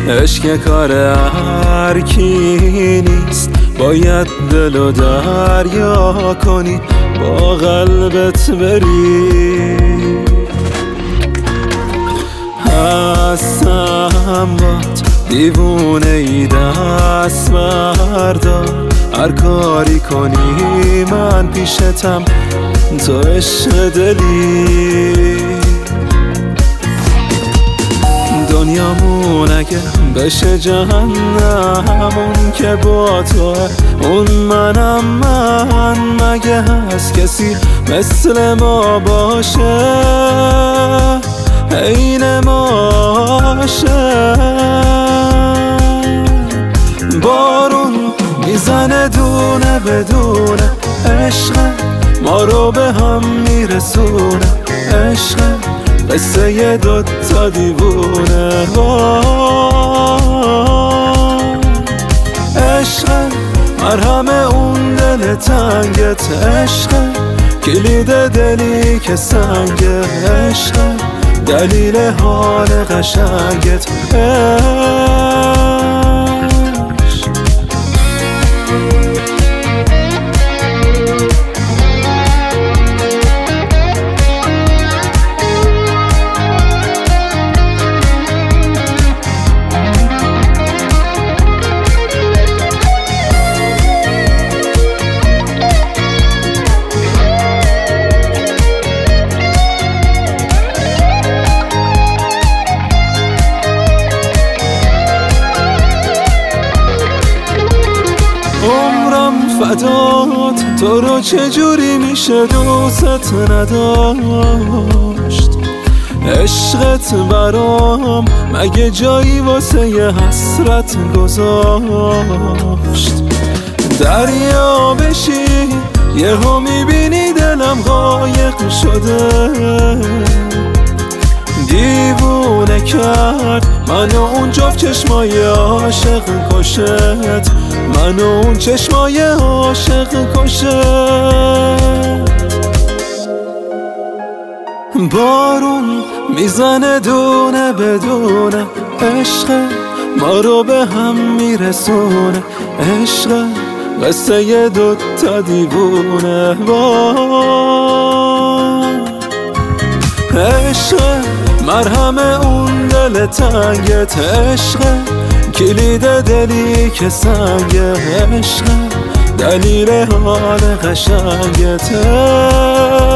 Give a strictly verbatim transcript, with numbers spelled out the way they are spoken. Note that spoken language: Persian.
عشق کار هر کی نیست، باید دل و دریا کنی، با قلبت بری. هستم باد دیوونه ای، دست بردار، هر کاری کنی من پیشتم، تو عشق دلی. دنیامون اگه بشه جهنم، اون که با تو اون منم من. مگه هست کسی مثل ما باشه، عین ماشه؟ بارون میزنه دونه بدونه، عشق ما رو به هم میرسونه، عشق قصه ی دوتا دیوونه. عشق مرهم اون دل تنگت، عشق کلید دلی که سنگه، عشق دلیل حال قشنگت. عمرم فدات، تو رو چجوری میشه دوست نداشت؟ عشقت برام مگه جایی واسه ی حسرت گذاشت؟ دریا بشی یهو میبینی دلم غایق شده، دیوونه کرد منو اون جفت چشمای عاشق کشت، منو اون چشمای عاشق کشت. بارون میزنه دونه بدونه، عشق ما رو به هم میرسونه، عشق قصه ی دوتا دیوونه. عشق مرهم اون دل تنگت، عشق کلید دلی که سنگه، عشق دلیل حال قشنگت.